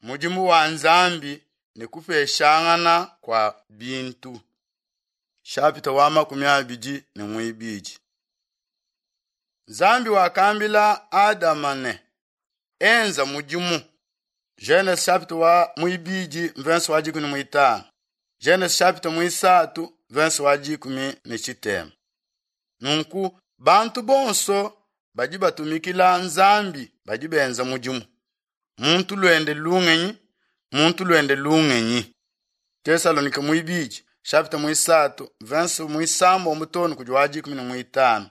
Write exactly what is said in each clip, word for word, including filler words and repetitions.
mujimu wa nzambi ni kufeshangana kwa bintu. Chapter wa makumi abiri ni mwibiji. Nzambi wakambila Adamane enza mujimu. Genesis chapter wa mwibiji verse wa jikumi mwitano. Genesis chapter mwisatu verse wa jikumi ni chitema. Nunku bantu bonso baji batumikila nzambi baji benza mujimu. Muntu luende lungenyi, muntu luende lungenyi. Tesalonika mwibiji chapter mwisatu verse mwisambo mutonu kujwa jikumi ni mwitano.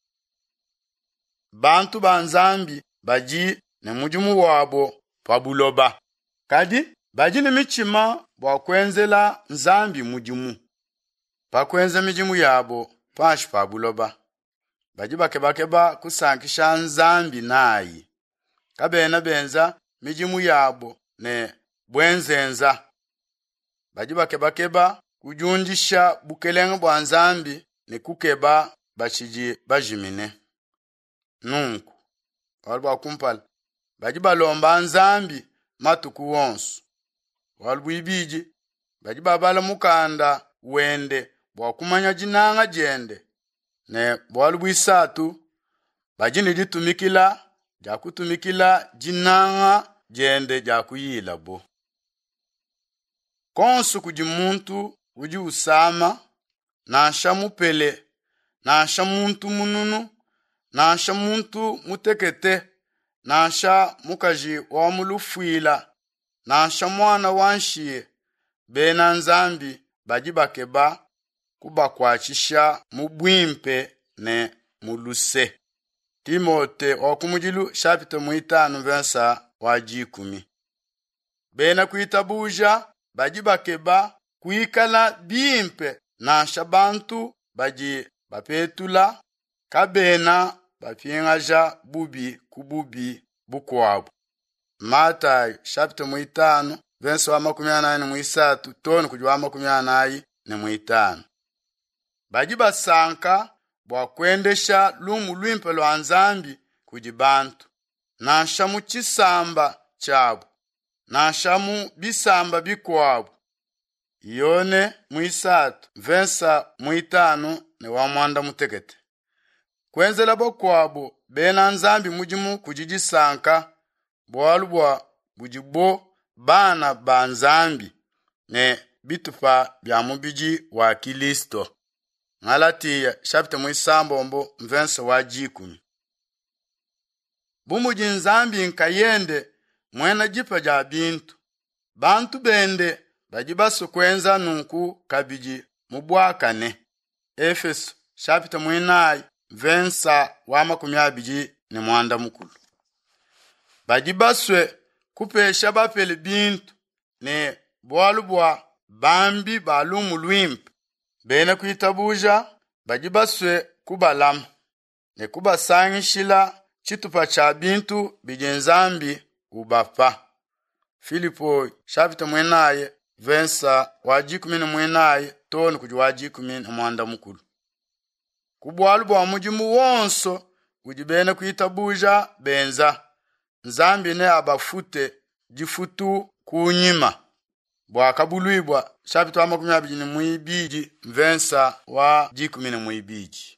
Bantu banzambi baji ne mujimu wabo pabuloba. Kadi baji ni michima wakwenzela nzambi mujimu. Pakwenze mijimu yabo pashi pabuloba. Baji bakebakeba kusankisha nzambi nayi. Kabena benza mijimu yabo ne bwenzenza. Baji bakebakeba kujundisha bukelenga bwa nzambi ne kukeba bachiji bajimine. Nunku walba kumpala baji balomba nzambi matuku wonsu. Walbu ibiji baji babala mukanda wende bwa kumanya jinanga jende ne walbu isatu baji niditumikila jakutumikila jinanga jende jakuyila bo. Konsu kujimuntu uji usama nansha mupele nansha muntu mununu nansha muntu mutekete nansha mukaji wa mulufuila nansha mwana wanshiye bena nzambi baji bakeba kubakwachisha mubwimpe ne muluse. Timote wakumujilu chapter mwitanu versa wa jikumi. Bena kuitabuja baji bakeba kuikala bimpe nansha bantu baji bapetula kabena bapingaja bubi kububi bukwabu. Mata chapter mwitanu verse wa makumi anayi ni mwisatu tonu kujwa makumi anayi ni mwitanu. Baji basanka bwa kwendesha lumu lwimpe lwa nzambi kujibantu. Nanshamu chisamba chabu. Nanshamu bisamba bikwabu. Yone mwisatu versa mwitanu ni wa mwanda mutekete. Kwenzela bokwabu bena nzambi mujimu kujijisanka bwalubwa bujibo bana banzambi ne bitupa bya mubiji wa Kilisto. Ngalatiya chapter mwisambombo verse wa jikumi. Bumuji nzambi nkayende mwena jipa ja bintu. Bantu bende bajibasu kwenza nunku kabiji mubwakane. Efeso chapter mwinayi verse wa makumi abiri ni mwanda mukulu. Bajibaswe kupesha bapele bintu ne bwalubwa bambi balumu lwimpe. Bena kuitabuja bajibaswe kubalamu ne kubasangishila chitupa cha bintu bijenzambi ubapa. Filipo chapter mwenaye versa wa jikumi ni mwenaye tonu kujwa jikumi ni mwanda mukulu. Kubwalubwa mujimu wonso kujibena kuitabuja benza. Nzambi ne abafute jifutu kunyima. Bwa kabuluibwa chapter wa makumi abiri ni mwibiji versa wa jikumi ni mwibiji.